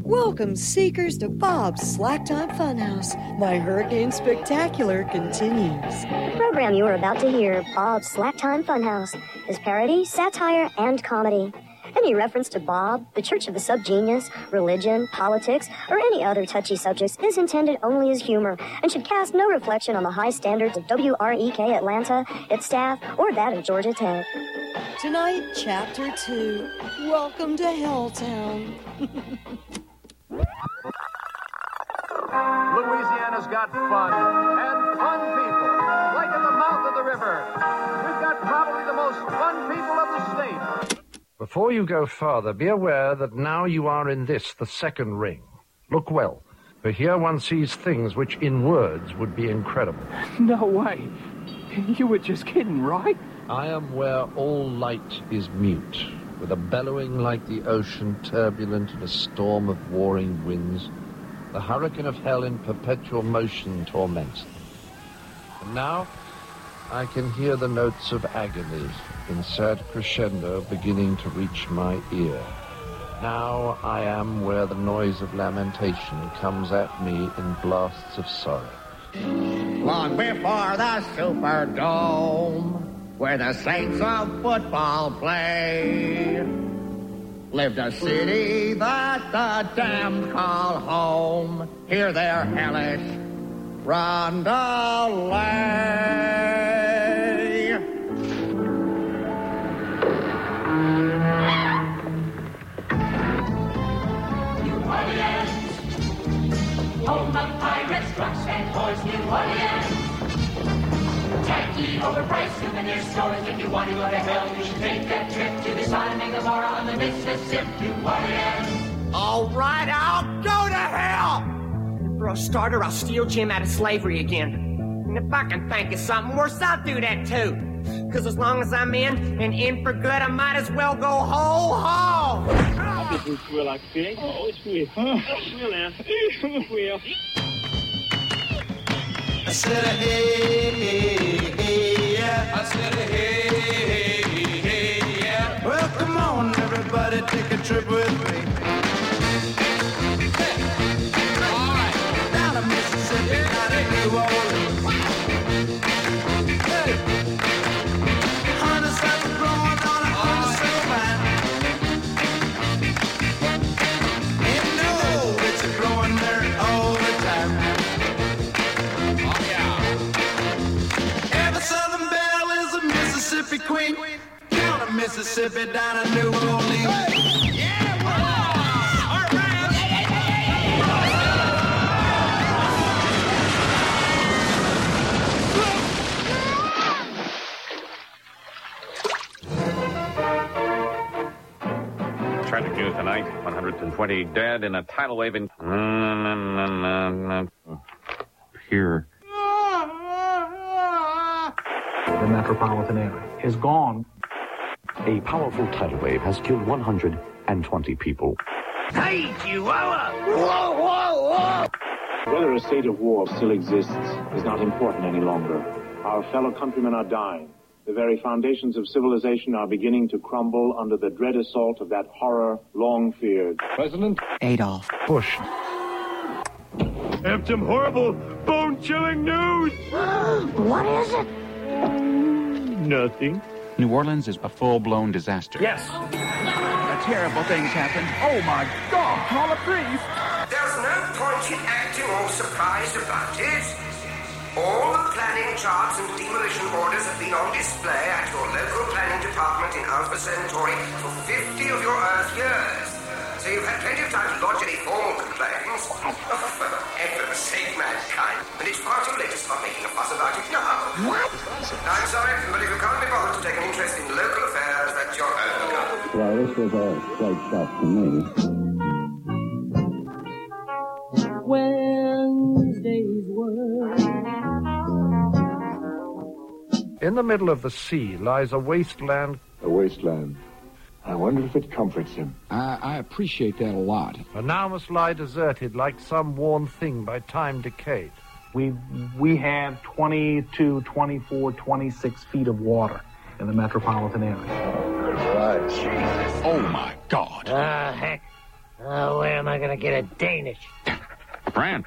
Welcome, seekers, to Bob's Slacktime Funhouse. My Hurricane Spectacular continues. The program you are about to hear, Bob's Slacktime Funhouse, is parody, satire, and comedy. Any reference to Bob, the Church of the Subgenius, religion, politics, or any other touchy subjects is intended only as humor and should cast no reflection on the high standards of WREK Atlanta, its staff, or that of Georgia Tech. Tonight, Chapter 2. Welcome to Helltown. Louisiana's got fun, and fun people, like at the mouth of the river. We've got probably the most fun people of the state. Before you go farther, be aware that now you are in this, the second ring. Look well, for here one sees things which in words would be incredible. No way. You were just kidding, right? I am where all light is mute, with a bellowing like the ocean, turbulent in a storm of warring winds. The hurricane of hell in perpetual motion torments them. And now I can hear the notes of agony in sad crescendo beginning to reach my ear. Now I am where the noise of lamentation comes at me in blasts of sorrow. Long before the Superdome, where the saints of football play, lived a city that the damned call home. Hear their hellish roundelay. New Orleans, home of pirates, drunks, and whores. New Orleans, tacky, overpriced souvenir stores. If you want to go to hell, you should take that trip to the Sodom and Gomorrah on the Mississippi. New Orleans. All right, I'll go to hell. For a starter, I'll steal Jim out of slavery again. And if I can think of something worse, I'll do that too. Because as long as I'm in, and in for good, I might as well go ho-ho. This is real like pig. Oh, it's real. It's real now. It's real. I said a hey, hey, hey, yeah. I said a hey, hey, hey, yeah. Well, come on, everybody, take a trip with me. Hey. All right. Down to Mississippi, down to New Orleans. Hey. Honeysuckle growing on a honeysuckle vine. And no, it's growing there all the time. Mississippi Queen, down to Mississippi, down to New Orleans. Hey. Yeah, all right. Tragic news tonight. 120 dead in a tidal wave in here. The metropolitan area is gone. A powerful tidal wave has killed 120 people. Hey, Chihuahua! Whoa, whoa, whoa! Whether a state of war still exists is not important any longer. Our fellow countrymen are dying. The very foundations of civilization are beginning to crumble under the dread assault of that horror long feared. President Adolf Bush. I have some horrible, bone-chilling news. What is it? Nothing. New Orleans is a full-blown disaster. Yes. Terrible things happen. Oh, my God. Call a priest. There's no point in acting all surprised about it. All the planning charts and demolition orders have been on display at your local planning department in Alpha Centauri for 50 of your Earth years. So you've had plenty of time to lodge any formal complaints. Oh, for heaven's sake, mankind. And it's far too late to start making a fuss about it now. What? I'm sorry, but if you can't be bothered to take an interest in local affairs, that's your own account. Well, this was a great shock to me. Wednesday's Word. In the middle of the sea lies a wasteland. A wasteland. I wonder if it comforts him. I appreciate that a lot. And now must lie deserted like some worn thing by time decayed. We have 22, 24, 26 feet of water in the metropolitan area. Right. Jesus. Oh, my God. Heck. Oh, where am I going to get a Danish? French.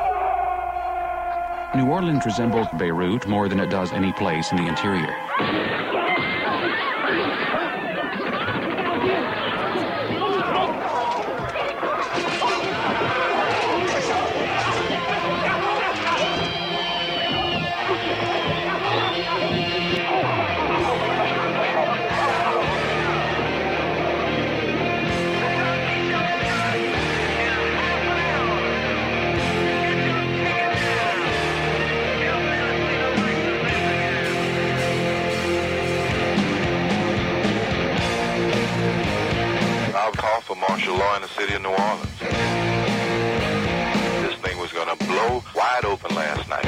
New Orleans resembles Beirut more than it does any place in the interior. For martial law in the city of New Orleans. This thing was going to blow wide open last night.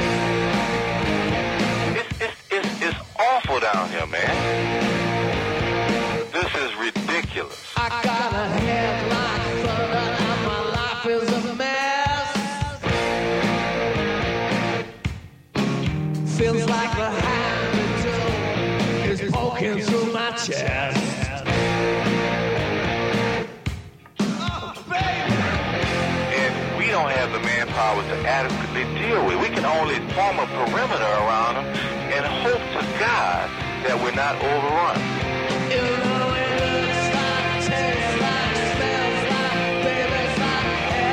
It's awful down here, man. This is ridiculous. I got a head like thunder and my life is a mess. Feels like the hand is poking through my chest. Don't have the manpower to adequately deal with. We can only form a perimeter around them and hope to God that we're not overrun. You know it looks like, tastes like, smells like, baby's like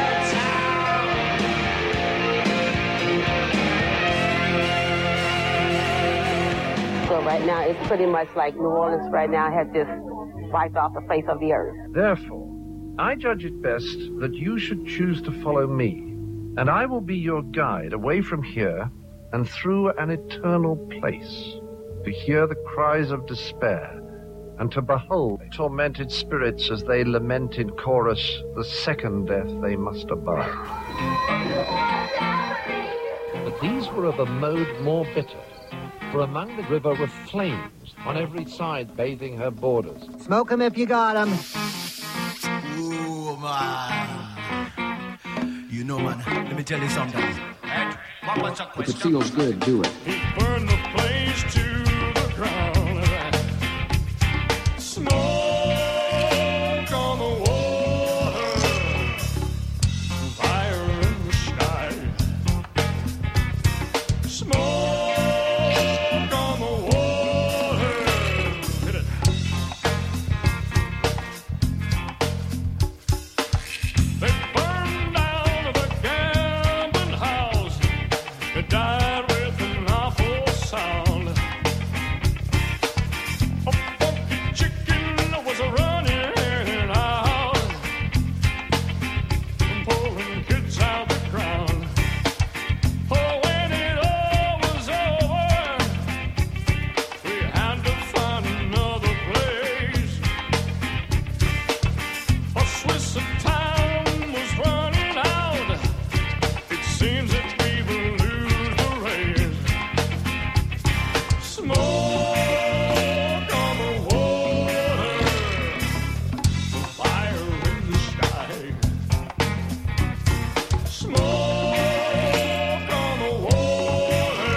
airtime. So right now, it's pretty much like New Orleans right now has just wiped off the face of the earth. Therefore, I judge it best that you should choose to follow me, and I will be your guide away from here and through an eternal place, to hear the cries of despair, and to behold tormented spirits as they lament in chorus the second death they must abide. But these were of a mode more bitter, for among the river were flames on every side bathing her borders. Smoke 'em if you got 'em. Ooh, man. You know, man, let me tell you something. If it feels good, do it. Burn the place to the ground. Smoke on the water, fire in the sky. Smoke on the water. Hit it. They burned down the gambling house. It died with an awful sound. A funky chicken was running out and pulling kids out the ground. Oh, when it all was over, we had to find another place. A Swiss of time was running out. It seems that we will lose the race. Smoke on the water, fire in the sky. Smoke on the water.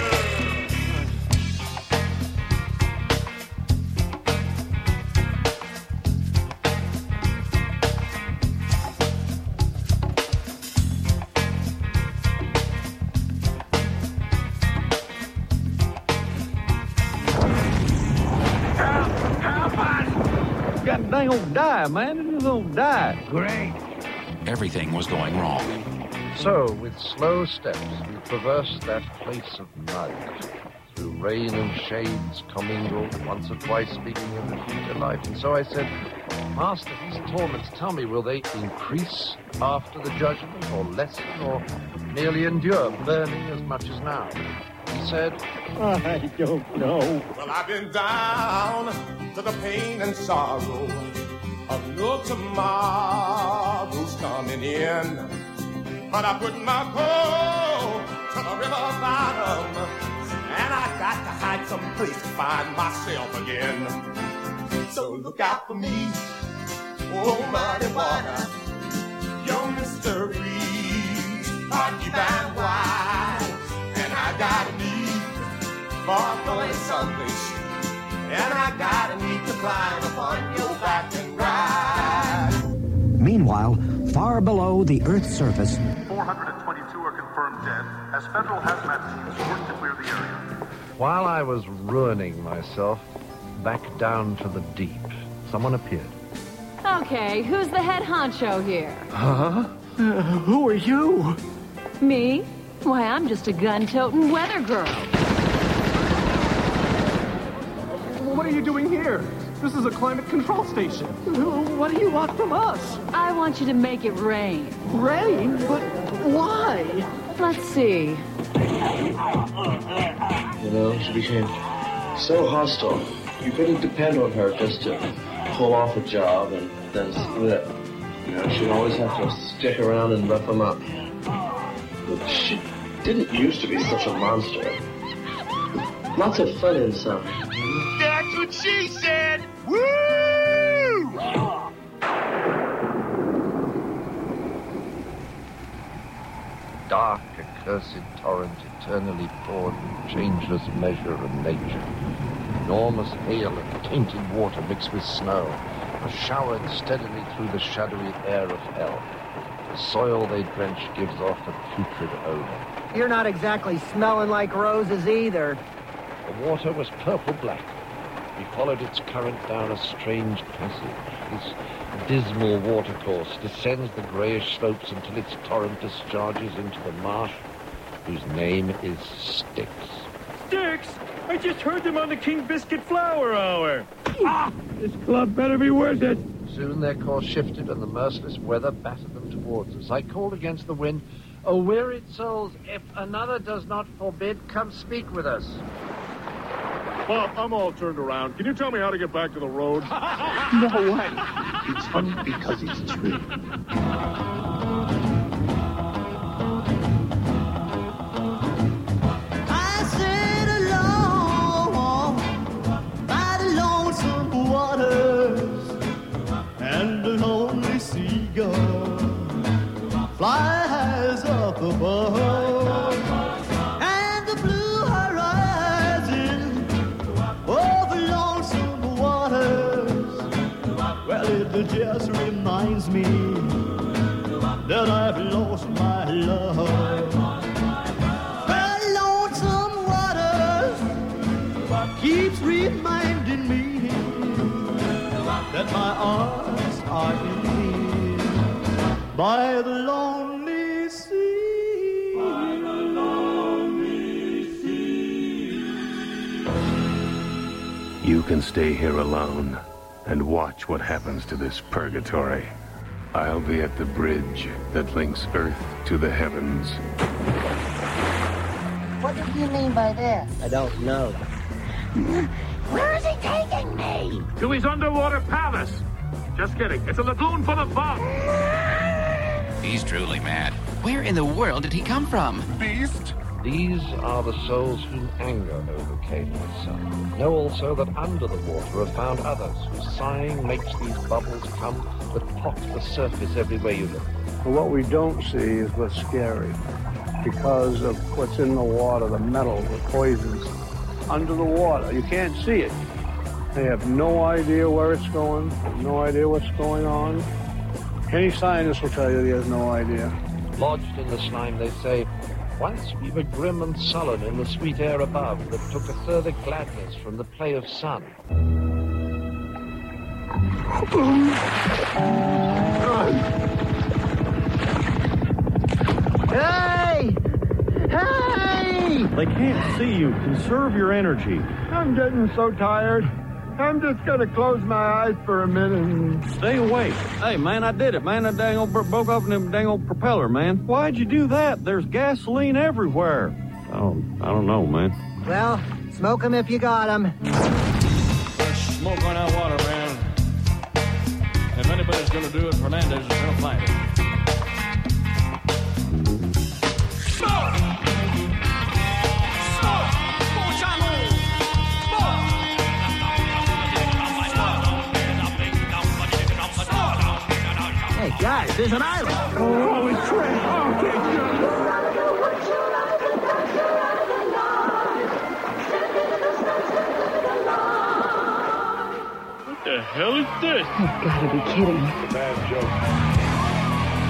God dang, gonna die, man. It's gonna die. Great. Everything was going wrong. So, with slow steps, we traversed that place of mud, through rain and shades commingled, once or twice speaking of the future life. And so I said, Master, these torments, tell me, will they increase after the judgment, or lessen, or merely endure, burning as much as now? He said, I don't know. Well, I've been down to the pain and sorrow of no tomorrow's coming in. But I put my coat to the river bottom, and I got to hide someplace to find myself again. So look out for me, oh muddy water, your mysteries are deep and wide, and I got a need for going someplace, and I got a need to climb upon your back and ride. Meanwhile, far below the Earth's surface. 422 are confirmed dead as federal hazmat teams work to clear the area. While I was ruining myself, back down to the deep, someone appeared. Okay, who's the head honcho here? Huh? Who are you? Me? Why, I'm just a gun-toting weather girl. What are you doing here? This is a climate control station. What do you want from us? I want you to make it rain. Rain? But why? Let's see. You know, she became so hostile. You couldn't depend on her just to pull off a job and then split. You know, she'd always have to stick around and rough them up. But she didn't used to be such a monster. Lots of fun inside. That's what she said! Woo! Dark, accursed torrent, eternally poured with changeless measure and nature. Enormous hail and tainted water mixed with snow are showered steadily through the shadowy air of hell. The soil they drench gives off a putrid odor. You're not exactly smelling like roses either. The water was purple-black. We followed its current down a strange passage. This dismal watercourse descends the greyish slopes until its torrent discharges into the marsh, whose name is Styx. Styx? I just heard them on the King Biscuit Flower Hour. This club better be worth it. Soon their course shifted and the merciless weather battered them towards us. I called against the wind, "O wearied souls, if another does not forbid, come speak with us." Bob, I'm all turned around. Can you tell me how to get back to the road? No way. It's funny because it's true. I sit alone by the lonesome waters, and the lonely seagull flies up above, and the blue horizon over lonesome waters, well, it just reminds me that I've lost my love. Well, lonesome waters keeps reminding me that my arms are in need by the lonely sea. By the lonely sea. You can stay here alone and watch what happens to this purgatory. I'll be at the bridge that links Earth to the heavens. What do you mean by this? I don't know. Where is he taking me? To his underwater palace. Just kidding. It's a lagoon full of fun. He's truly mad. Where in the world did he come from? Beast? These are the souls whom anger overcame, my son. Know also that under the water are found others whose sighing makes these bubbles come that pot the surface everywhere you look. But what we don't see is what's scary. Because of what's in the water, the metal, the poisons. Under the water, you can't see it. They have no idea where it's going, no idea what's going on. Any scientist will tell you he has no idea. Lodged in the slime, they say, once we were grim and sullen in the sweet air above that took a further gladness from the play of sun. Hey! Hey! They can't see you. Conserve your energy. I'm getting so tired. I'm just gonna close my eyes for a minute and... Stay awake. Hey, man, I did it, man. That dang old broke off in them dang old propeller, man. Why'd you do that? There's gasoline everywhere. Oh, I don't know, man. Well, smoke 'em if you got 'em. There's smoke on that water, man. If anybody's gonna do it, Fernandez is gonna find it. Hey, guys, there's an island. Holy crap! Okay, What the hell is this? You've got to be kidding. It's a bad joke.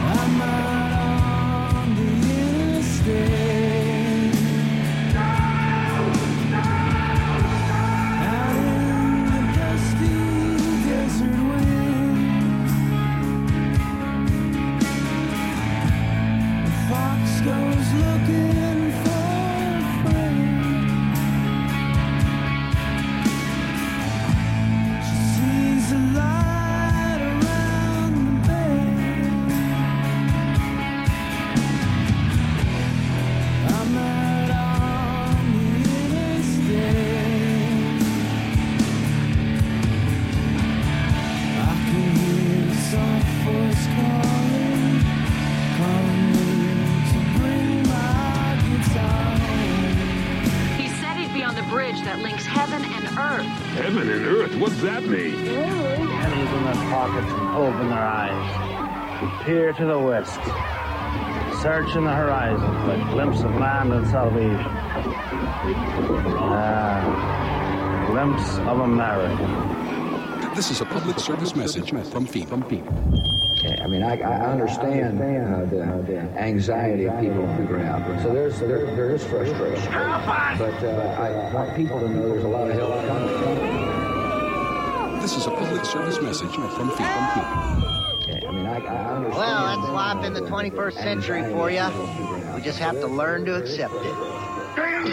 Heaven and earth, what's that mean? Hands in their pockets and open their eyes. We peer to the west, searching the horizon for a glimpse of land and salvation. A glimpse of America. This is a public service message from FEMA. Okay, I mean, I understand the anxiety of people on the ground. So there is frustration. But I want people to know there's a lot of help coming. This is a public service message from FEMA. Okay, I mean, I understand. Well, that's life in the 21st century for you. We just have to learn to accept it. We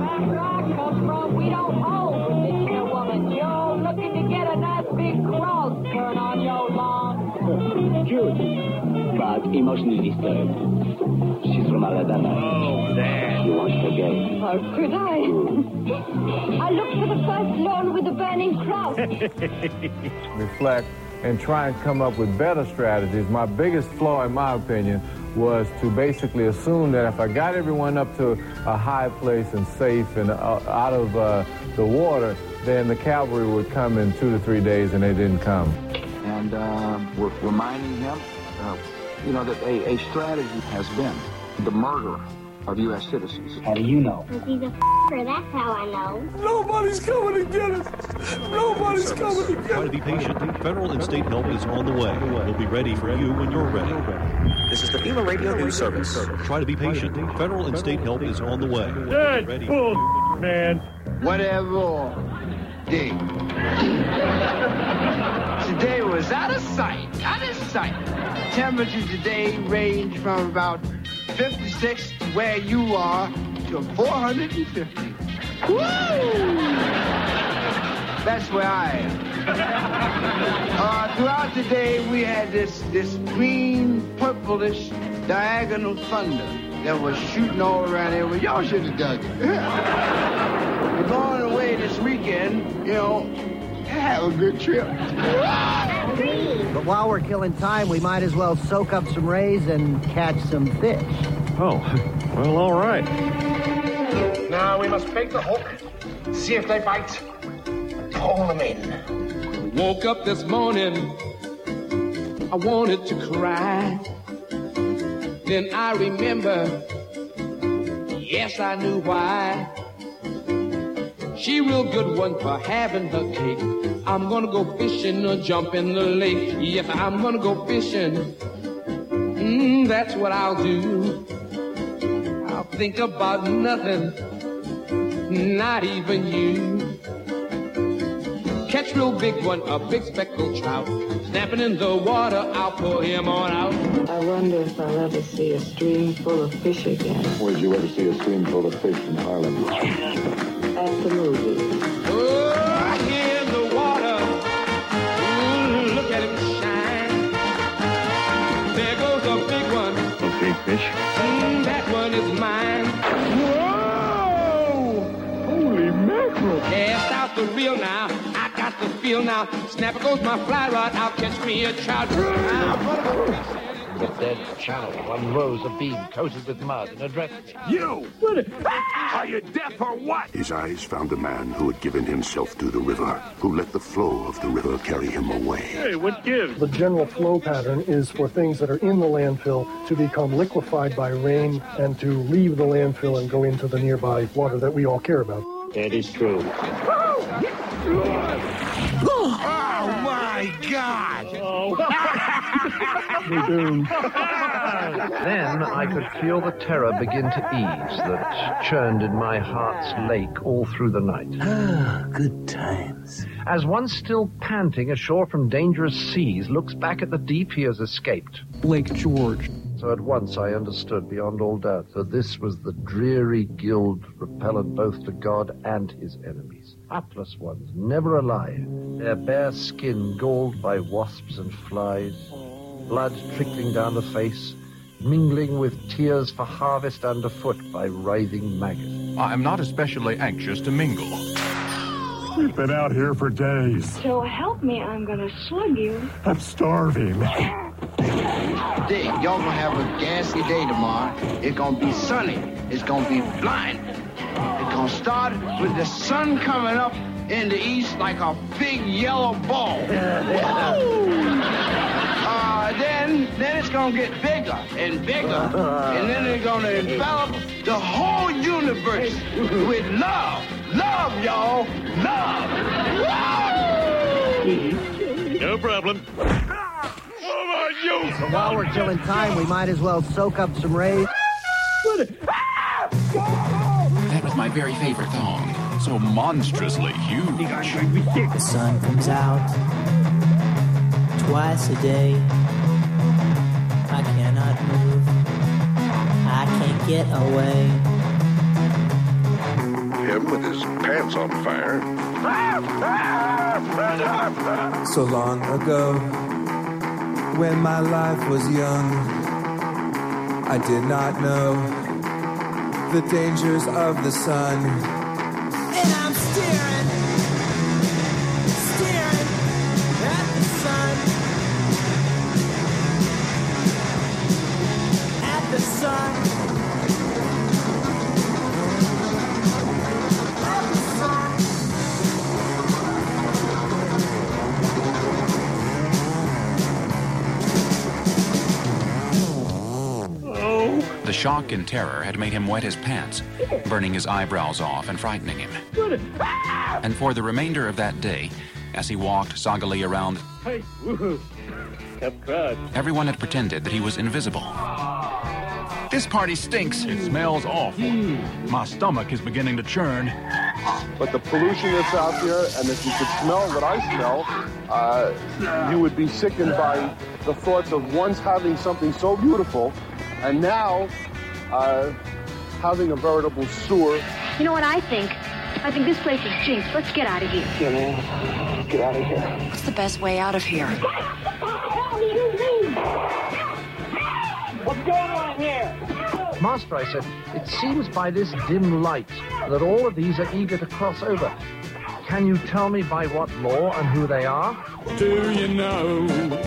don't hold with this here woman. You're looking to get a nice big cross burn on your lawn. Cute, but emotionally disturbed. She's from Alabama. Oh, damn. She wants to gay. How could I? I looked for the first lawn with the burning cross. Reflect and try and come up with better strategies. My biggest flaw, in my opinion, was to basically assume that if I got everyone up to a high place and safe and out of the water, then the cavalry would come in 2 to 3 days, and they didn't come. And we're reminding him, that a strategy has been the murder of U.S. citizens. How do you know? He's a f***er, that's how I know. Nobody's coming to get us. Nobody's coming to get us. Try to be patient. Federal and state help is on the way. We'll be ready for you when you're ready. This is the FEMA Radio News Service. Try to be patient. Federal and state help is on the way. Good bull, man. Whatever. Day. Today was out of sight. Temperature today range from about 56 where you are to 450. Woo! That's where I am. Throughout the day, we had this green, purplish, diagonal thunder that was shooting all around here. Well, y'all should have done it. We're going away this weekend, have a good trip. But while we're killing time, we might as well soak up some rays and catch some fish. Oh, well, all right. Now we must bait the hook, see if they bite, pull them in. Woke up this morning, I wanted to cry. Then I remember, yes, I knew why. She real good one for having her cake. I'm gonna go fishing or jump in the lake. Yes, I'm gonna go fishing. That's what I'll do. I'll think about nothing, not even you. Catch real big one, a big speckled trout. Snapping in the water, I'll pull him on out. I wonder if I'll ever see a stream full of fish again. Where did you ever see a stream full of fish in Harlem? At the movies. Oh, here in the water. Ooh, look at him shine. There goes a big one. A big fish? That one is mine. Whoa! Holy mackerel. Cast out the reel now. I got the feel now. Snapper goes my fly rod. I'll catch me a trout. The dead channel unrose a beam coated with mud and addressed me. You! Are you deaf or what? His eyes found a man who had given himself to the river, who let the flow of the river carry him away. Hey, what gives? The general flow pattern is for things that are in the landfill to become liquefied by rain and to leave the landfill and go into the nearby water that we all care about. That is true. Oh, my God! We're doomed. Then I could feel the terror begin to ease that churned in my heart's lake all through the night. Good times. As one still panting ashore from dangerous seas looks back at the deep he has escaped. Lake George. So at once I understood beyond all doubt that this was the dreary guild repellent both to God and his enemies. Hapless ones, never alive, their bare skin galled by wasps and flies, blood trickling down the face, mingling with tears for harvest underfoot by writhing maggots. I'm not especially anxious to mingle. We've been out here for days. So help me, I'm gonna slug you. I'm starving. Today, y'all gonna have a gassy day tomorrow. It's gonna be sunny. It's gonna be blinding. It's gonna start with the sun coming up in the east like a big yellow ball. Then it's gonna get bigger and bigger, and then they're gonna envelop the whole universe with love. Love, y'all. Love. No problem. So while we're killing time, we might as well soak up some rays. That was my very favorite song. So monstrously huge. The sun comes out twice a day. I cannot move. I can't get away. Him with his pants on fire. So long ago, when my life was young, I did not know the dangers of the sun. And I'm staring at the sun. At the sun. The shock and terror had made him wet his pants, burning his eyebrows off and frightening him. And for the remainder of that day, as he walked soggily around, hey, woohoo. Everyone had pretended that he was invisible. This party stinks. It smells awful. My stomach is beginning to churn. But the pollution that's out there, and if you could smell what I smell, you would be sickened by the thoughts of once having something so beautiful, and now having a veritable sewer. You know what I think? I think this place is jinxed. Let's get out of here. Yeah, man. Let's get out of here. What's the best way out of here? What's going on here? Master, I said, it seems by this dim light that all of these are eager to cross over. Can you tell me by what law and who they are? Do you know?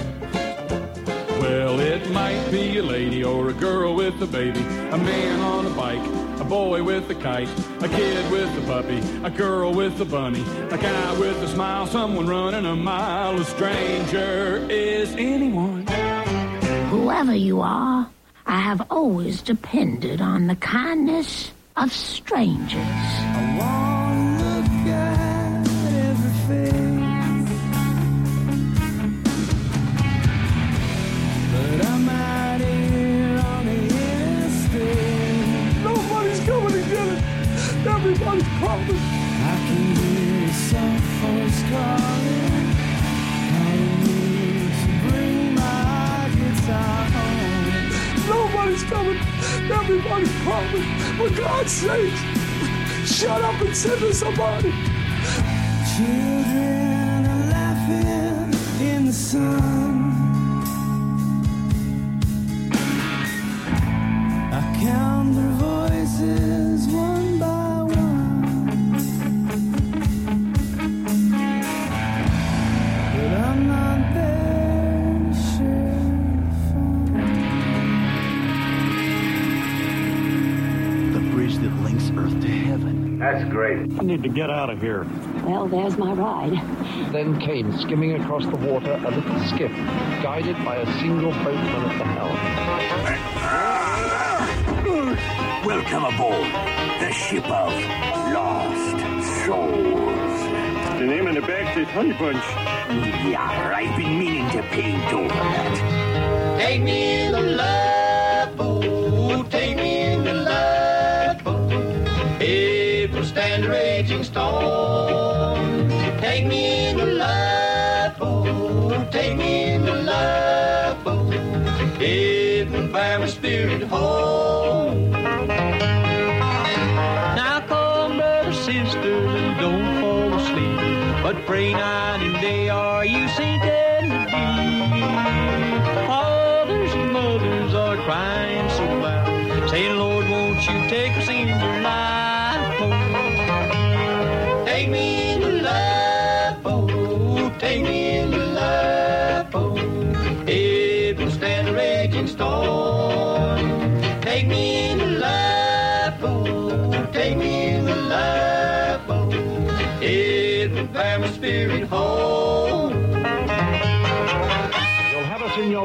Well, it might be a lady or a girl with a baby, a man on a bike, a boy with a kite, a kid with a puppy, a girl with a bunny, a guy with a smile, someone running a mile, a stranger is anyone. Whoever you are, I have always depended on the kindness of strangers. I wanna look at everything, but I'm out here on the interstate. Nobody's coming to get it. Everybody's coming. I can hear some folks calling. I need to bring my guitar home. Nobody's coming. Everybody's coming. For God's sake, shut up and send us somebody. Children are laughing in the sun. I count their voices one by one, but I'm not there to share the fun. The bridge that links Earth to heaven. That's great. I need to get out of here. Well, there's my ride. Then came skimming across the water a little skiff, guided by a single boatman at the helm. Welcome aboard the ship of lost souls. The name on the back says Honey Bunch. Yeah, I've been meaning to paint over that. Take me in the love boat, take me in the love boat. It will stand a raging storm. Take me in the love boat, take me in the love boat. It will bear my spirit home. Now come, brothers, sisters, and don't fall asleep, but pray night and day, are you sinking to deep? Fathers and mothers are crying so loud, saying, Lord, won't you take us in your life boat? Take me in the love boat, take me in the love boat. It will stand a raging storm. Take me in the love boat, take me in the love boat. It will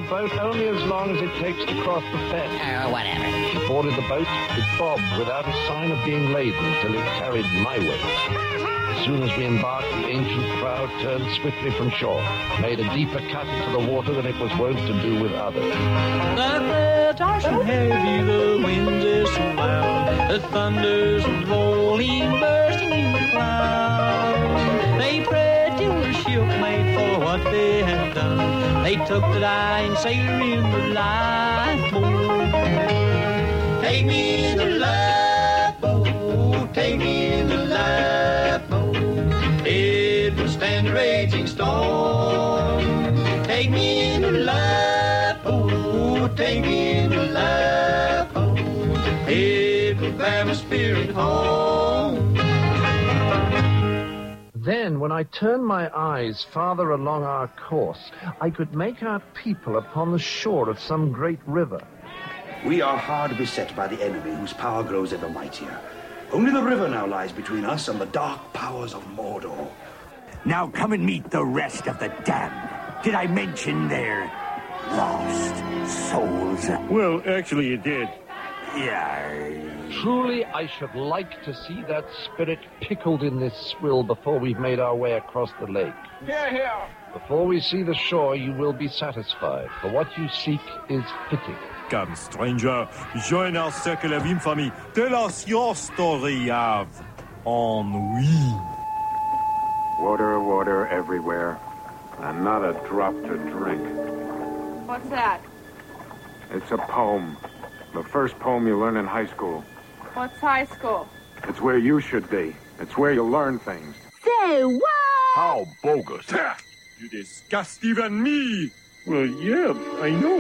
boat only as long as it takes to cross the fence. Whatever. She boarded the boat, it bobbed without a sign of being laden till it carried my weight. As soon as we embarked, the ancient crowd turned swiftly from shore, made a deeper cut into the water than it was wont to do with others. The clouds are so heavy, the winds are so loud, the thunders and rolling, bursting in the clouds. They prayed till the ship made for what they had done. They took the dying sailor in the lifeboat. Take me in the lifeboat, take me in the lifeboat. It will stand a raging storm. Take me in the lifeboat, take me in the lifeboat. It will bear my spirit home. Then, when I turned my eyes farther along our course, I could make out people upon the shore of some great river. We are hard beset by the enemy whose power grows ever mightier. Only the river now lies between us and the dark powers of Mordor. Now come and meet the rest of the damned. Did I mention they're lost souls? Well, actually, you did. Yeah. Truly, I should like to see that spirit pickled in this swill before we've made our way across the lake. Here, here. Before we see the shore, you will be satisfied, for what you seek is fitting. Come, stranger, join our circle of infamy. Tell us your story of ennui. Water, water everywhere, and not a drop to drink. What's that? It's a poem. The first poem you learn in high school. What's high school? It's where you should be. It's where you learn things. Say what? How bogus. You disgust even me. Well, yeah, I know.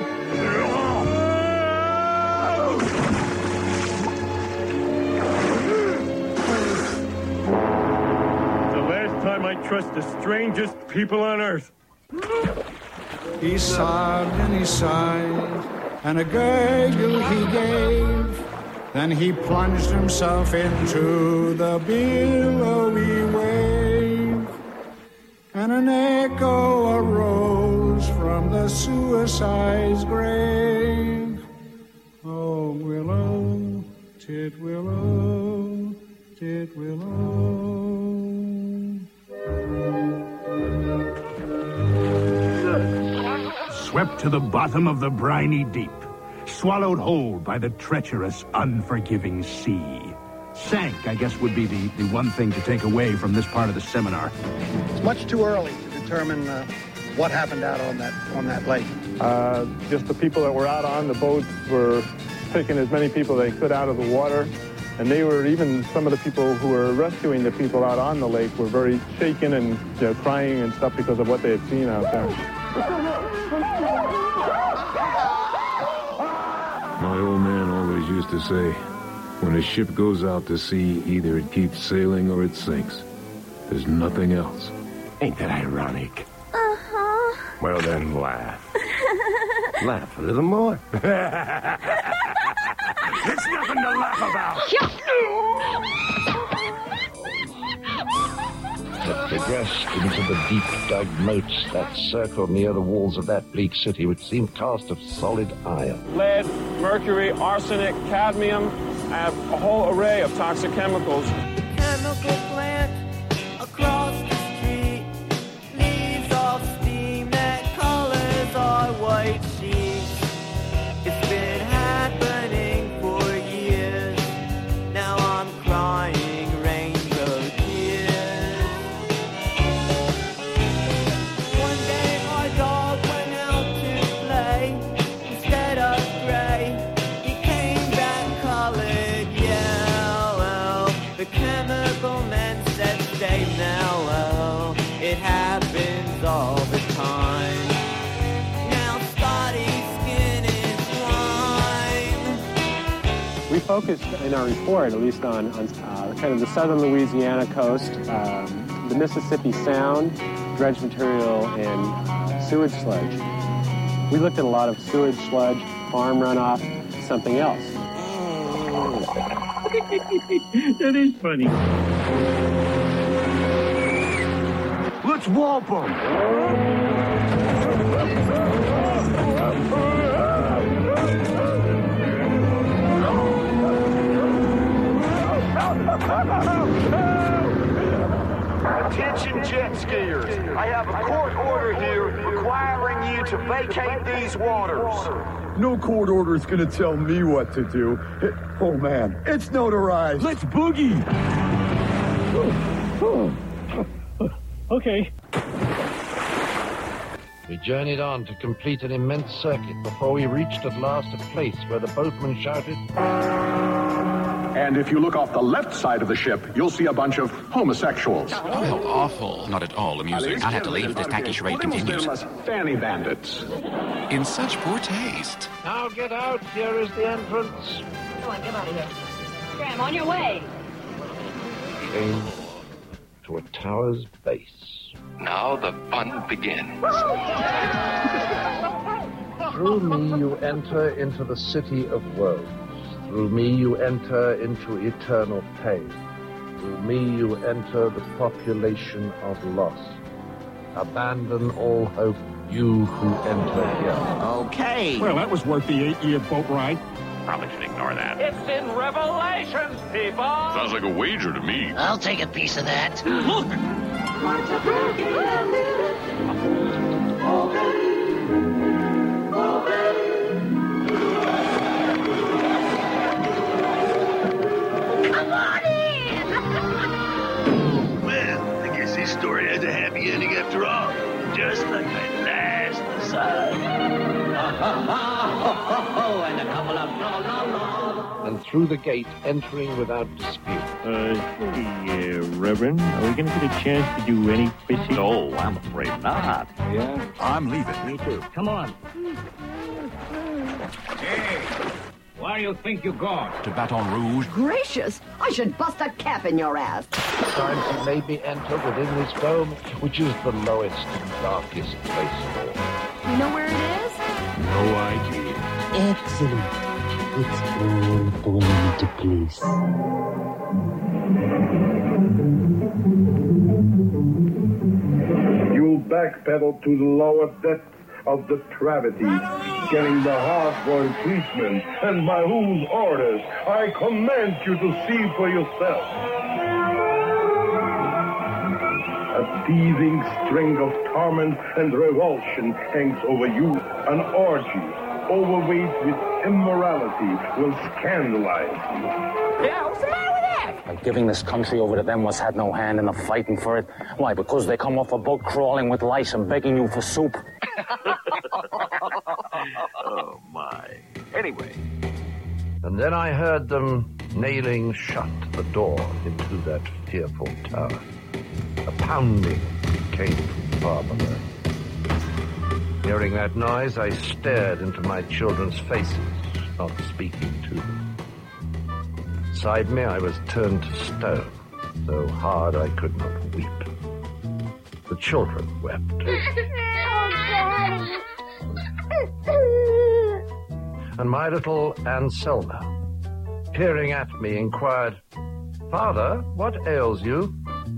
The last time I trust the strangest people on earth. He sobbed and he sighed, and a gurgle he gave. Then he plunged himself into the billowy wave, and an echo arose from the suicide's grave. Oh, willow, titwillow, titwillow. Swept to the bottom of the briny deep, swallowed whole by the treacherous, unforgiving sea. Sank, I guess, would be the one thing to take away from this part of the seminar. It's much too early to determine what happened out on that lake. Just the people that were out on the boats were picking as many people they could out of the water. And they were, even some of the people who were rescuing the people out on the lake were very shaken and crying and stuff because of what they had seen out there. My old man always used to say, when a ship goes out to sea, either it keeps sailing or it sinks. There's nothing else. Ain't that ironic? Uh-huh. Well, then laugh. Laugh a little more. There's nothing to laugh about. It progressed into the deep-dug moats that circled near the walls of that bleak city, which seemed cast of solid iron. Lead, mercury, arsenic, cadmium, a whole array of toxic chemicals. Chemical plant across the street leaves off steam that colors our white sheets. It's been happening for years. Now I'm crying rains of tears. One day our dog went out to play. Instead of gray, he came back colored yellow. The chemical man said stay mellow. It happens all the time. Now Scotty's skin is lime. We focused in our report, at least on kind of the southern Louisiana coast, the Mississippi Sound, dredge material, and sewage sludge. We looked at a lot of sewage sludge, farm runoff, something else. That is funny. Let's whomp 'em. to vacate these waters. No court order is going to tell me what to do. Oh, man, it's notarized. Let's boogie. Okay. We journeyed on to complete an immense circuit before we reached at last a place where the boatman shouted, "And if you look off the left side of the ship, you'll see a bunch of homosexuals." Oh, how awful. Not at all amusing. I'll have to leave if this tacky charade continues. Fanny bandits. In such poor taste. Now get out. Here is the entrance. Come on, get out of here. Graham, on your way. Came to a tower's base. Now the fun begins. Through me you enter into the city of woes. Through me you enter into eternal pain. Through me you enter the population of loss. Abandon all hope, you who enter here. Okay. Well, that was worth the 8-year boat ride. Probably should ignore that. It's in Revelations, people! Sounds like a wager to me. I'll take a piece of that. Look! Come on in! Well, I guess this story has a happy ending after all. Just like my last aside. And a couple of And through the gate, entering without dispute. Reverend, are we going to get a chance to do any fishing? No, I'm afraid not. Yeah? I'm leaving. Me too. Come on. Hey, where do you think you're going? To Baton Rouge. Gracious! I should bust a cap in your ass. Time to maybe enter within this dome, which is the lowest and darkest place of all. You know where it is? No idea. Excellent. It's all falling into place. You'll backpedal to the lower depths of depravity, getting the hard-boiled treatment, and by whose orders I command you to see for yourself. A teasing string of torment and revulsion hangs over you, an orgy overweight with immorality will scandalize you. Yeah, what's the matter with that? Like giving this country over to them was had no hand in the fighting for it. Why? Because they come off a boat crawling with lice and begging you for soup. Oh, my. Anyway. And then I heard them nailing shut the door into that fearful tower. A pounding came from far below. Hearing that noise, I stared into my children's faces, not speaking to them. Beside me, I was turned to stone, so hard I could not weep. The children wept. And my little Anselma, peering at me, inquired, "Father, what ails you?"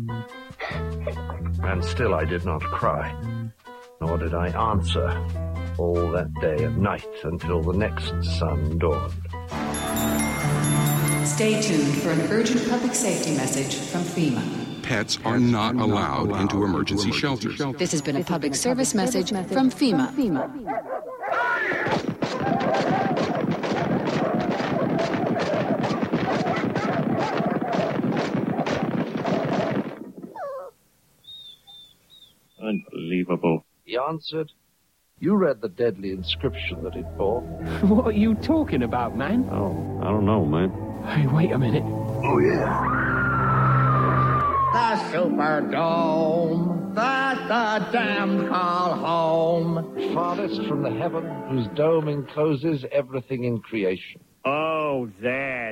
And still I did not cry, nor did I answer all that day and night until the next sun dawned. Stay tuned for an urgent public safety message from FEMA. Pets are not allowed into emergency shelters. This has been a public service message from FEMA. Unbelievable. He answered, "You read the deadly inscription that it bore." What are you talking about, man? Oh, I don't know, man. Hey, wait a minute. Oh, yeah. The Superdome, that the damned call home. Farthest from the heaven whose dome encloses everything in creation. Oh, that.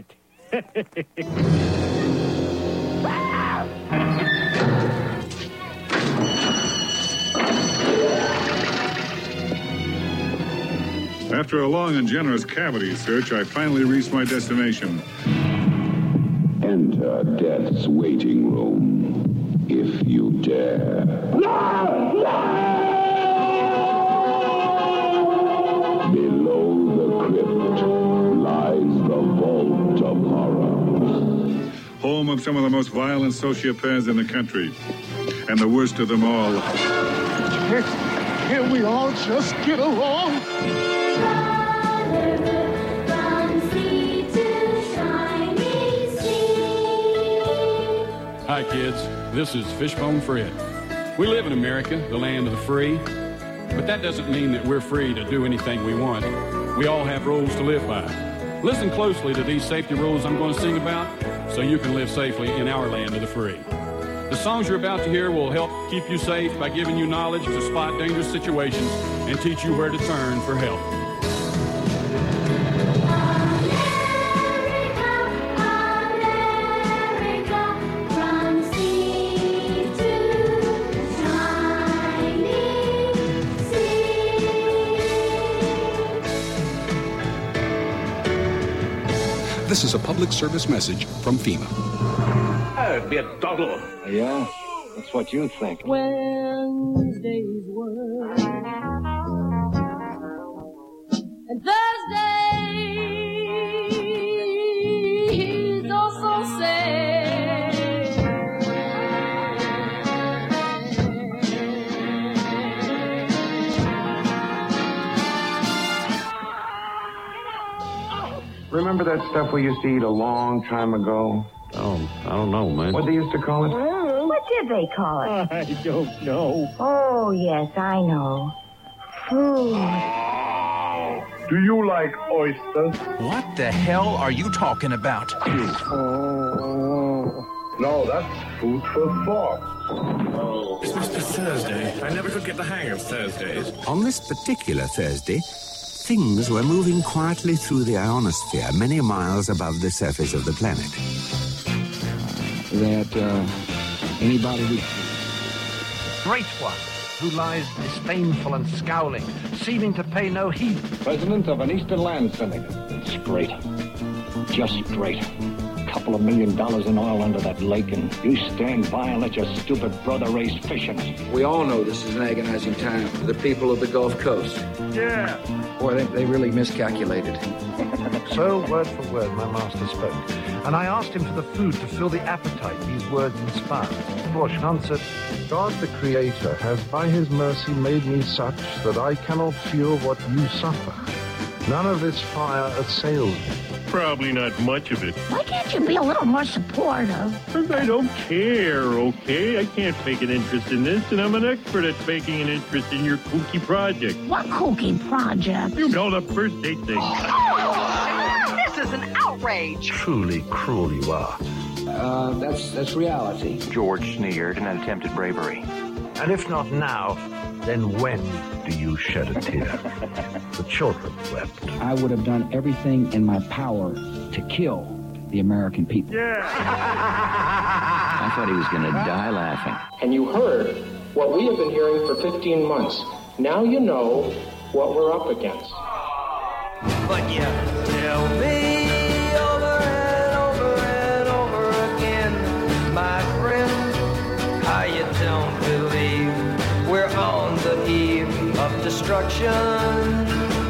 After a long and generous cavity search, I finally reached my destination. Enter death's waiting room, if you dare. Below the crypt lies the vault of horror. Home of some of the most violent sociopaths in the country. And the worst of them all. Can't we all just get along? Hi, kids. This is Fishbone Fred. We live in America, the land of the free, but that doesn't mean that we're free to do anything we want. We all have rules to live by. Listen closely to these safety rules I'm going to sing about so you can live safely in our land of the free. The songs you're about to hear will help keep you safe by giving you knowledge to spot dangerous situations and teach you where to turn for help. This is a public service message from FEMA. It'd be a doddle. Yeah, that's what you think. Wednesday's work. And Thursday, he's also sad. Remember that stuff we used to eat a long time ago? Oh, I don't know, man. What they used to call it? What did they call it? I don't know. Oh, yes, I know. Food. Do you like oysters? What the hell are you talking about? No, that's food for thought. It's Mr. Thursday. I never could get the hang of Thursdays. On this particular Thursday, things were moving quietly through the ionosphere many miles above the surface of the planet. That, anybody who... Great one, who lies disdainful and scowling, seeming to pay no heed. President of an Eastern Land Syndicate. It's great. Just great. $2 million in oil under that lake, and you stand by and let your stupid brother raise fish in it. We all know this is an agonizing time for the people of the Gulf Coast. Yeah. Boy, they really miscalculated. So, word for word, my master spoke, and I asked him for the food to fill the appetite these words inspired. Borshch answered, God the Creator has by his mercy made me such that I cannot feel what you suffer. None of this fire assails me. Probably not much of it. Why can't you be a little more supportive? Because I don't care, okay? I can't take an interest in this, and I'm an expert at taking an interest in your kooky project. What kooky project? You know, the first date thing. This is an outrage. Truly cruel you are. That's reality. George sneered in an attempted bravery. And if not now, then when do you shed a tear? The children wept. I would have done everything in my power to kill the American people. Yeah. I thought he was going to die laughing. And you heard what we have been hearing for 15 months. Now you know what we're up against. But you tell me over and over and over again, my friend, how you don't believe we're on the eve of destruction.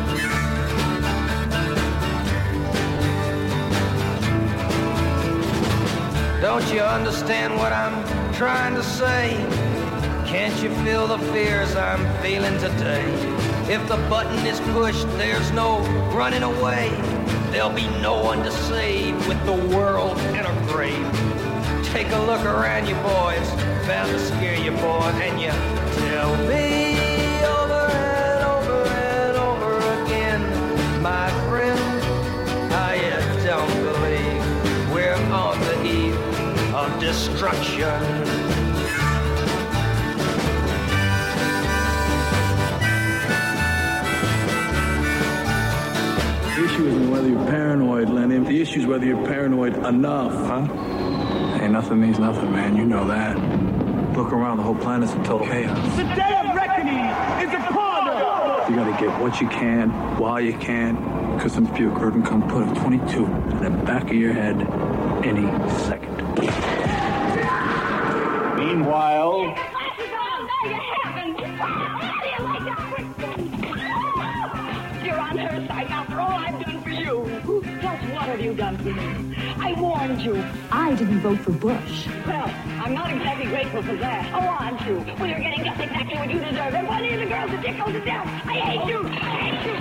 Don't you understand what I'm trying to say? Can't you feel the fears I'm feeling today? If the button is pushed, there's no running away. There'll be no one to save with the world in a grave. Take a look around you, boys. Bound to scare you, boy, and you tell me over and over and over again, my friend, I don't believe we're on the eve of destruction. The issue isn't whether you're paranoid, Lenny. The issue is whether you're paranoid enough. Huh? Hey, nothing means nothing, man. You know that. Look around. The whole planet's in total chaos. The day of reckoning is upon us. You gotta get what you can, while you can, because some puker can come put a 22 in the back of your head any second. Meanwhile... You're on her side after all I've done for you. Just what have you done for me? I I warned you. I didn't vote for Bush. Well, I'm not exactly grateful for that. Oh, aren't you? Well, you're getting just exactly what you deserve. And one of the girls that dick goes to death. I hate you. I hate you.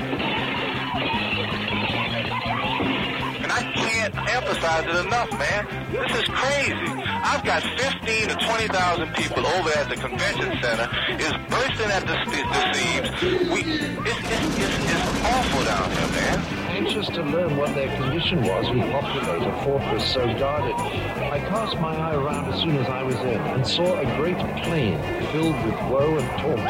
And I can't emphasize it enough, man. This is crazy. I've got 15 to 20,000 people over at the convention center. It's bursting at the seams. It's awful down here, man. Anxious to learn what their condition was who populate a fortress so guarded, I cast my eye around as soon as I was in and saw a great plain filled with woe and torment.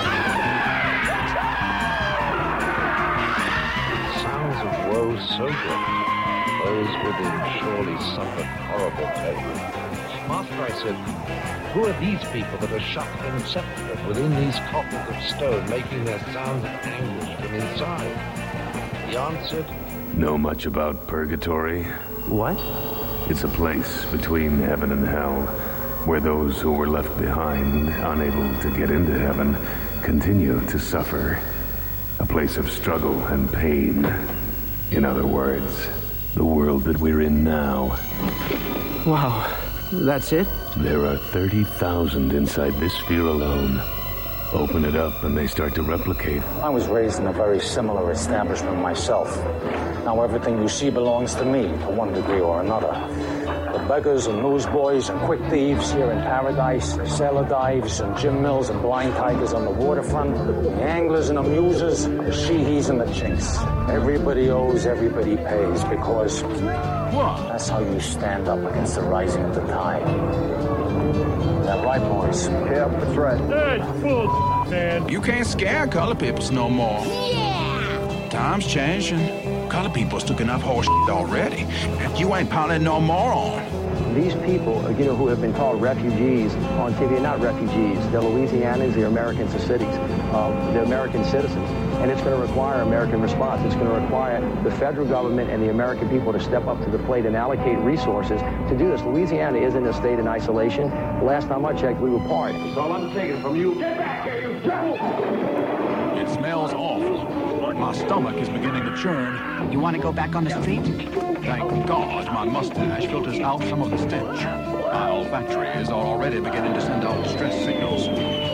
Sounds of woe so great, those within surely suffered horrible pain. Master, I said, who are these people that are shut and separated within these coffins of stone, making their sounds of anguish from inside? He answered, Know much about purgatory? What? It's a place between heaven and hell, where those who were left behind, unable to get into heaven, continue to suffer. A place of struggle and pain. In other words, the world that we're in now. Wow, that's it? There are 30,000 inside this sphere alone. Open it up and they start to replicate. I was raised in a very similar establishment myself. Now everything you see belongs to me, to one degree or another. The beggars and newsboys and quick thieves here in paradise, sailor dives and gym mills and blind tigers on the waterfront, the anglers and the muses, the sheehees and the chinks. Everybody owes, everybody pays, because that's how you stand up against the rising of the tide. Is that right, boys? Yeah, that's right. Hey, fool, man. You can't scare color peoples no more. Yeah! Times changed and color peoples took enough horse already. You ain't piling no more on. These people, who have been called refugees on TV, not refugees. They're Louisianans, they're Americans of cities. They're American citizens. And it's going to require American response. It's going to require the federal government and the American people to step up to the plate and allocate resources to do this. Louisiana isn't a state in isolation. Last time I checked, we were part. That's all I'm taking from you. Get back here, you devil! It smells awful. My stomach is beginning to churn. You want to go back on the street? Thank God my mustache filters out some of the stench. My olfactories are already beginning to send out distress signals.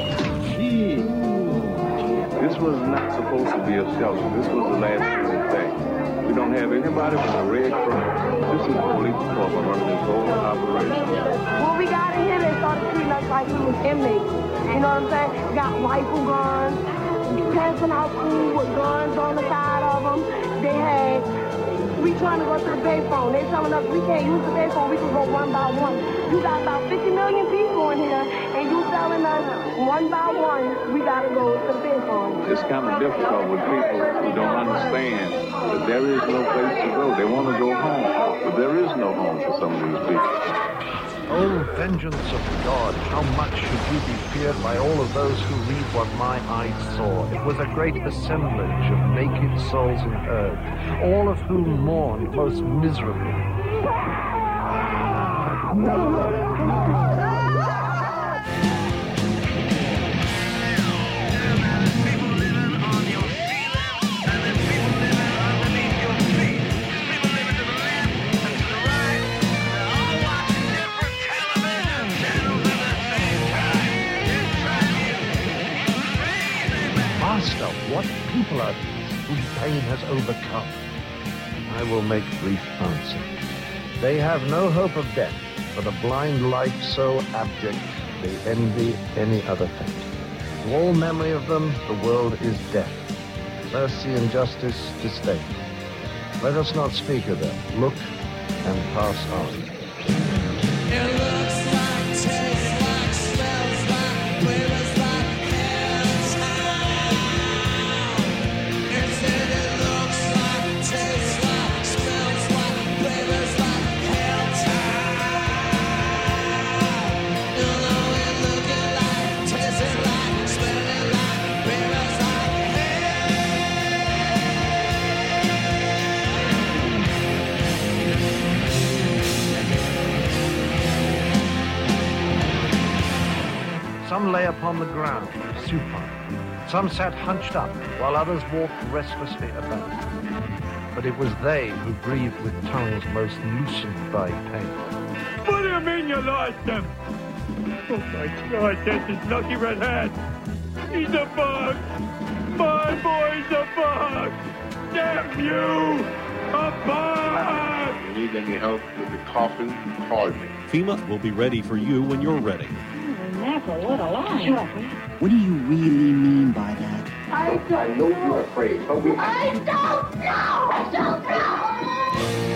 This was not supposed to be a shelter. This was the last real thing. We don't have anybody from the Red Cross. This is the police department running this whole operation. When we got in here, they started treating us like we was inmates. You know what I'm saying? We got rifle guns, passing out food with guns on the side of them. We trying to go to the payphone. They telling us we can't use the payphone. We can go one by one. You got about 50 million people in here, and you telling us one by one we got to go to the payphone. It's kind of difficult with people who don't understand that there is no place to go. They want to go home, but there is no home for some of these people. Oh, vengeance of God, how much should you be feared by all of those who read what my eyes saw? It was a great assemblage of naked souls in earth, all of whom mourned most miserably. What people are these whom pain has overcome? I will make brief answer. They have no hope of death, for the blind life so abject, they envy any other fate. To all memory of them, the world is death. Mercy and justice disdain. Let us not speak of them. Look and pass on. It looks like, tastes like, smells like, flavors like Some lay upon the ground, supine. Some sat hunched up, while others walked restlessly about. But it was they who breathed with tongues most loosened by pain. What do you mean you lost him? Oh my God, that's his lucky red hat. He's a bug. My boy's a bug. Damn you, a bug. If you need any help with the coffin, call me. FEMA will be ready for you when you're ready. That's a little lie. What do you really mean by that? I know you're afraid, but we... I don't know! I don't know!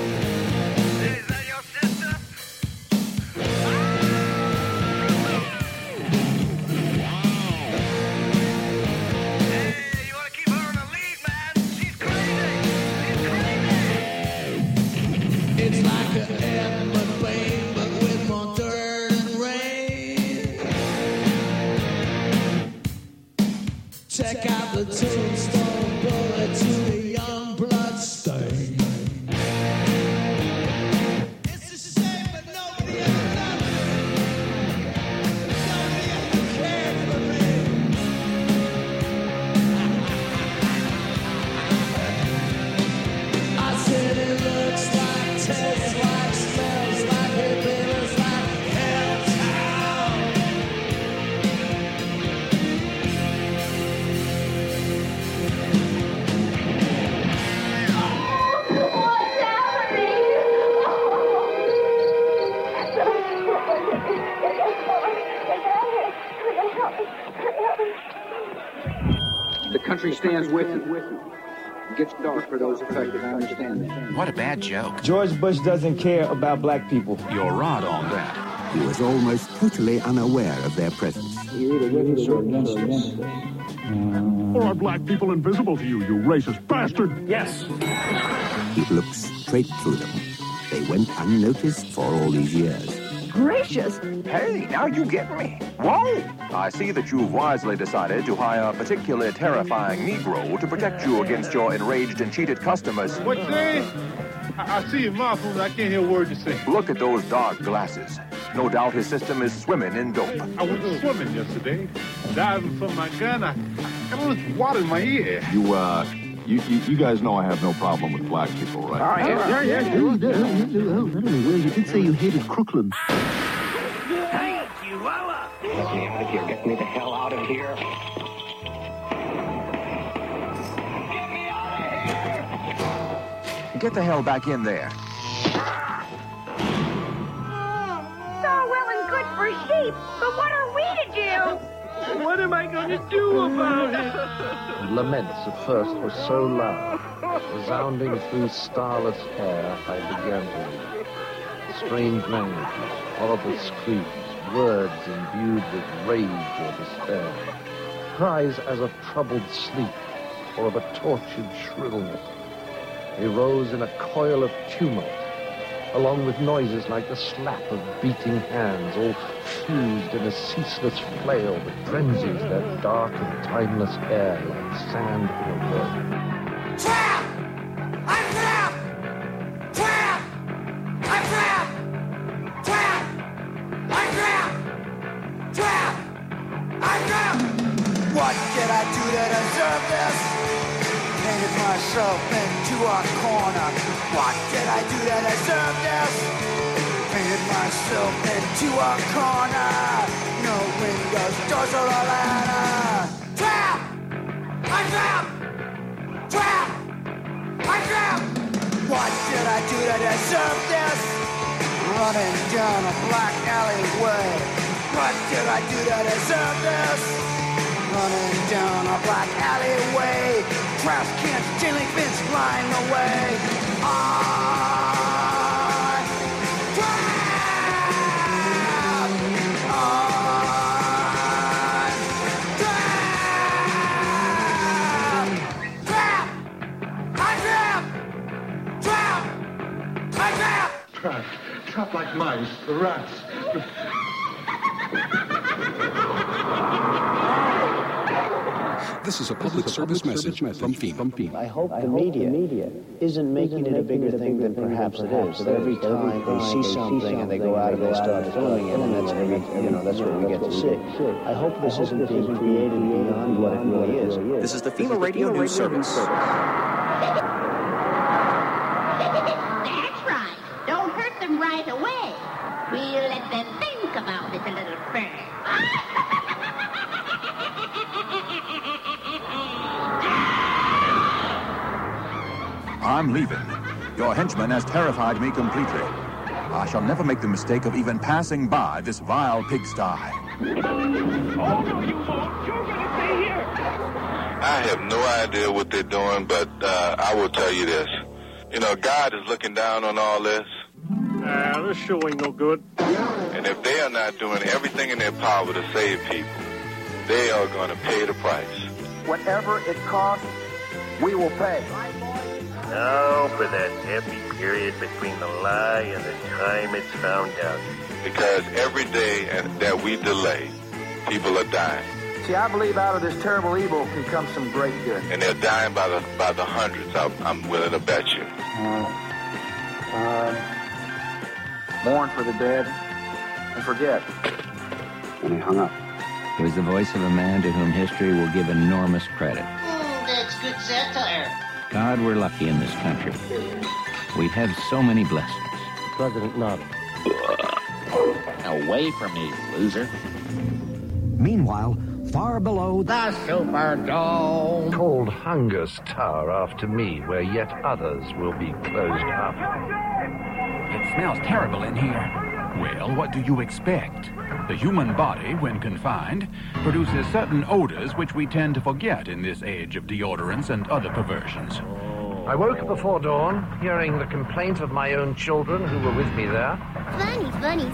It's like an airplane, but with more dirt and rain. Check out the tombstone bullet to a young blood stain. It's a shame, but nobody ever loved me. Nobody ever cared for me. I said it looks like, tastes like, smells like, it feels like Helltown. What's happening? The country stands with you. It gets dark for those affected, I understand that. What a bad joke. George Bush doesn't care about black people. You're right on that. He was almost totally unaware of their presence. You're either with us or against us. Or are black people invisible to you, you racist bastard? Yes. He looked straight through them. They went unnoticed for all these years. Gracious. Hey, now you get me. Whoa! I see that you've wisely decided to hire a particularly terrifying Negro to protect you against your enraged and cheated customers. What you say? I see your mouth, but I can't hear a word you say. Look at those dark glasses. No doubt his system is swimming in dope. I went swimming yesterday, diving from my gun. I got all this water in my ear. You guys know I have no problem with black people, right? Yeah. You did say you hated Crooklyn. Hey, Chihuahua! Get me out of here. Get me the hell out of here. Get the hell back in there. So well and good for sheep, but what are we to do? What am I going to do about it? The laments at first were so loud, resounding through starless air, I began to read. Strange languages, horrible screams, words imbued with rage or despair, cries as of troubled sleep or of a tortured shrillness. They rose in a coil of tumult, along with noises like the slap of beating hands, all fused in a ceaseless flail that frenzies that dark and timeless air like sand in a whirl. Trap! I'm trapped! Trap! I'm trapped! Trap! I'm trapped! Trap! I'm trapped! What did I do to deserve this? Painted myself into a corner. What did I do to deserve this? Painted myself into a corner. No windows, doors, or a ladder. Trap! I'm trapped! Trap! I'm trapped! What did I do to deserve this? Running down a black alleyway. What did I do to deserve this? Running down a black alleyway, trash cans, jelly bins flying away. I'm trapped. I'm trapped. I'm trapped. I'm trapped. Trapped like mice, the rats. This is a public service message from FEMA. I hope the media isn't making it a bigger thing than perhaps it is. That every time they see something and they go out and they start filming it, and that's what we get to see. I hope this isn't being created beyond what it really is. This is the FEMA Radio News Service. We'll let them think about it a little first. I'm leaving. Your henchman has terrified me completely. I shall never make the mistake of even passing by this vile pigsty. Oh, no, you won't. You're gonna stay here. I have no idea what they're doing, but I will tell you this. You know, God is looking down on all this. This show ain't no good. And if they are not doing everything in their power to save people, they are going to pay the price. Whatever it costs, we will pay. Now for that happy period between the lie and the time it's found out. Because every day that we delay, people are dying. See, I believe out of this terrible evil can come some great good. And they're dying by the hundreds, I'm willing to bet you. Mourn for the dead and forget. And he hung up. It was the voice of a man to whom history will give enormous credit. That's good satire. God, we're lucky in this country. We have so many blessings. The president nodded. Away from me, loser. Meanwhile, far below the Superdome, called Hunger's Tower after me, where yet others will be closed up. It smells terrible in here. Well, what do you expect? The human body, when confined, produces certain odors which we tend to forget in this age of deodorants and other perversions. I woke before dawn, hearing the complaint of my own children who were with me there. Funny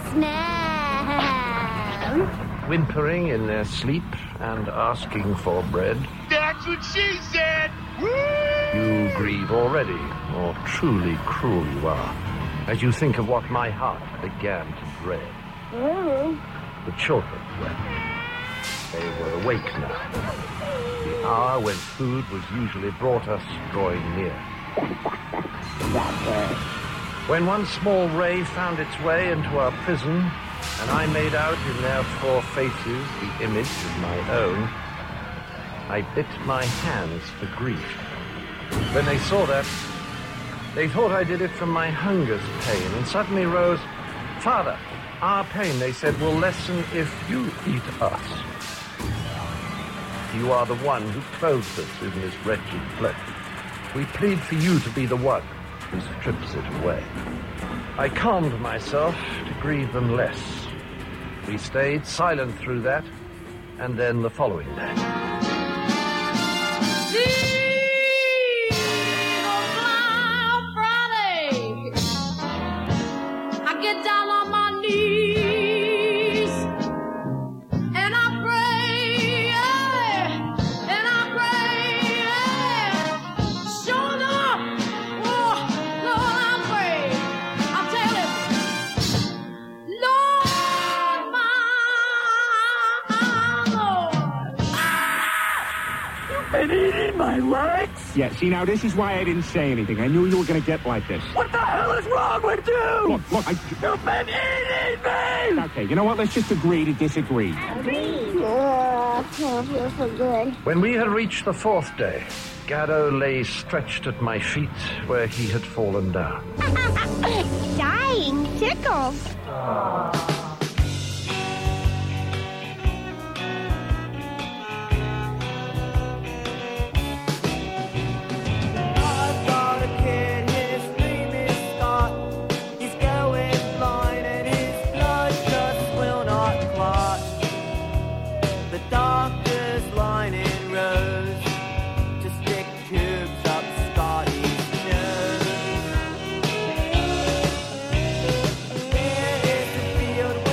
smell. Whimpering in their sleep and asking for bread. That's what she said! You grieve already, or truly cruel you are, as you think of what my heart began to dread. The children wept. They were awake now. The hour when food was usually brought us drawing near. When one small ray found its way into our prison, and I made out in their four faces the image of my own, I bit my hands for grief. When they saw that, they thought I did it from my hunger's pain, and suddenly rose, "Father, our pain," they said, "will lessen if you eat us. You are the one who clothed us in this wretched flesh. We plead for you to be the one who strips it away." I calmed myself to grieve them less. We stayed silent through that, and then the following day. I get down on my knees and I pray, and I pray, sure enough, oh, Lord, I pray, I'll tell him, Lord, my Lord. You've been eating my legs? Yeah, see, now, this is why I didn't say anything. I knew you were going to get like this. What the hell is wrong with you? Look, You've been eating me! Okay, you know what? Let's just agree to disagree. I feel so good. When we had reached the fourth day, Gaddo lay stretched at my feet where he had fallen down. Dying tickles. Field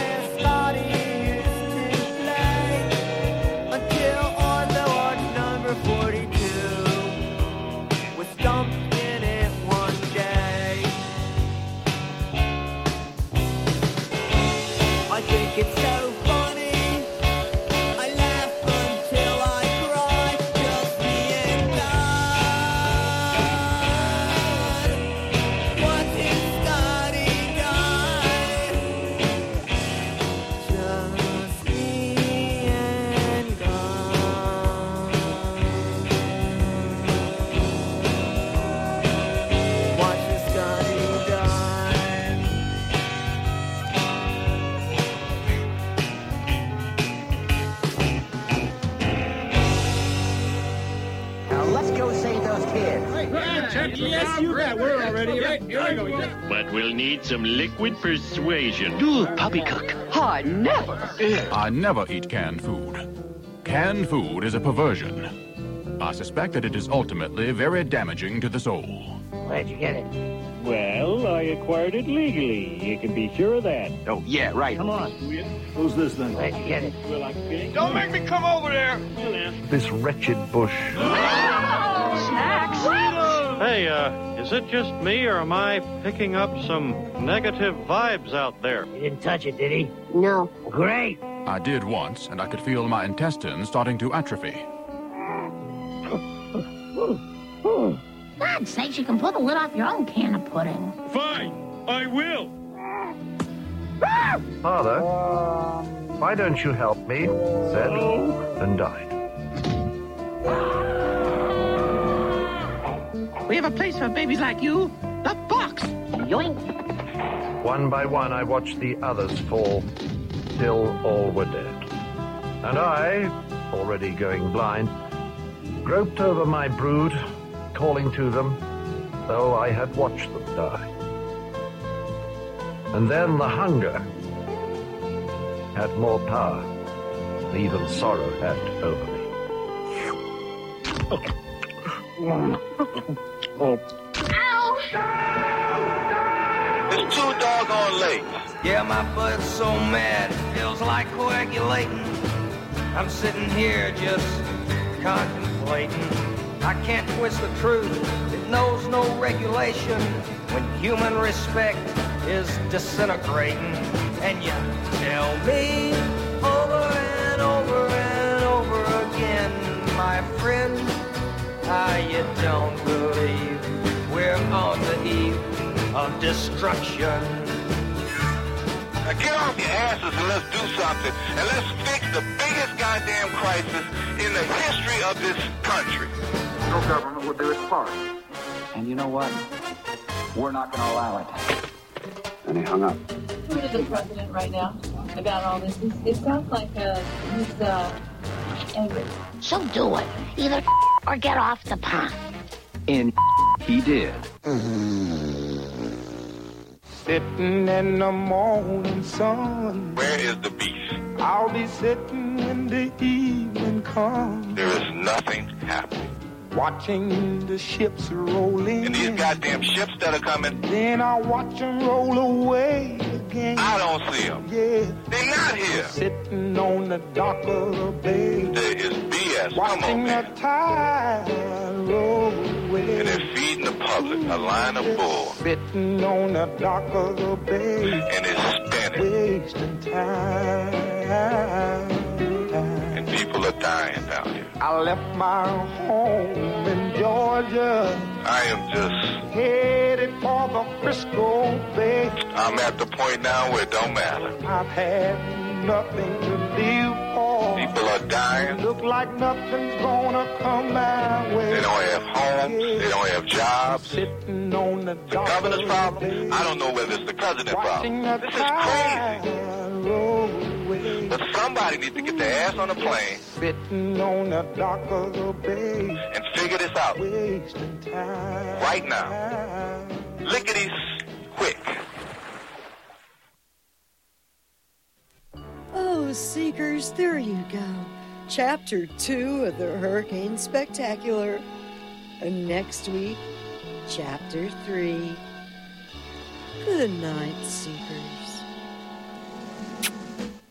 But we'll need some liquid persuasion. Do poppycock. I never eat canned food. Canned food is a perversion. I suspect that it is ultimately very damaging to the soul. Where'd you get it? Well, I acquired it legally. You can be sure of that. Oh, yeah, right. Come on. Who's this then? Where'd you get it? Don't make me come over there! This wretched bush. Snacks! Hey, is it just me, or am I picking up some negative vibes out there? He didn't touch it, did he? No. Great. I did once, and I could feel my intestines starting to atrophy. God's sakes, you can pull the lid off your own can of pudding. Fine, I will. Father, why don't you help me? Said and died. We have a place for babies like you. The box. Yoink. One by one, I watched the others fall, till all were dead. And I, already going blind, groped over my brood, calling to them, though I had watched them die. And then the hunger had more power than even sorrow had over me. It's too doggone late. Yeah, my butt's so mad, feels like coagulating. I'm sitting here just contemplating. I can't twist the truth, it knows no regulation. When human respect is disintegrating. And you tell me over and over and over again, my friend, you don't believe we're on the eve of destruction. Now get off your asses and let's do something. And let's fix the biggest goddamn crisis in the history of this country. No government will do its part. And you know what? We're not going to allow it. And he hung up. Who is the president right now about all this? It sounds like he's angry. So do it. Either or get off the pond. And he did. Sitting in the morning sun. Where is the beef? I'll be sitting when the evening comes. There is nothing happening. Watching the ships roll in. And these goddamn ships that are coming. Then I'll watch them roll away again. I don't see them. Yeah. They're not here. Sitting on the dock of the bay. There is BS. Watching Come on, man. the tide roll away. And they're feeding the public a line of bull. Sitting on the dock of the bay. And it's spinning. Wasting time. And people are dying down here. I left my home in Georgia. I am just headed for the Frisco Bay. I'm at the point now where it don't matter. I've had nothing to live for. People are dying. Look like nothing's gonna come my way. They don't have homes. They don't have jobs. Sitting on the governor's problem. I don't know whether it's the president's problem. This is crazy. But somebody needs to get their ass on a plane. Sitting on the dock of the bay. And figure this out. Wasting time. Right now. Lickety quick. Oh, Seekers, there you go. Chapter 2 of the Hurricane Spectacular. And next week, Chapter 3. Good night, Seekers.